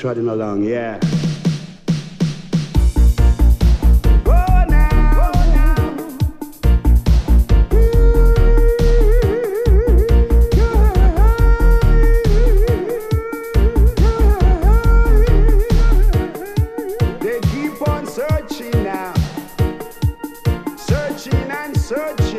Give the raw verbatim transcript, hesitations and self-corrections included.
trotting along, yeah. They keep on searching now, searching and searching.